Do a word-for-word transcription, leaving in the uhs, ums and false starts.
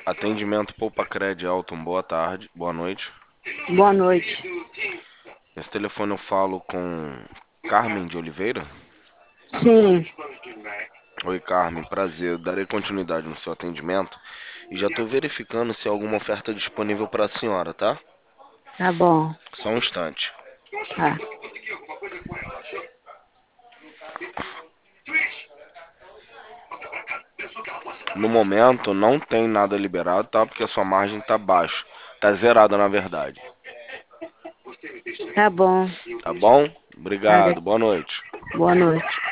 Atendimento Poupa Cred Alton, boa tarde, boa noite. Boa noite. Nesse telefone eu falo com Carmen de Oliveira. Sim, Oi, Carmen, prazer. Darei continuidade no seu atendimento e já estou verificando se há alguma oferta disponível para a senhora, tá? tá bom. Só um instante. Tá. No momento não tem nada liberado, tá? Porque a sua margem tá baixa. Tá zerada, na verdade. Tá bom. Tá bom? Tá, de- Obrigado. Boa noite. boa noite.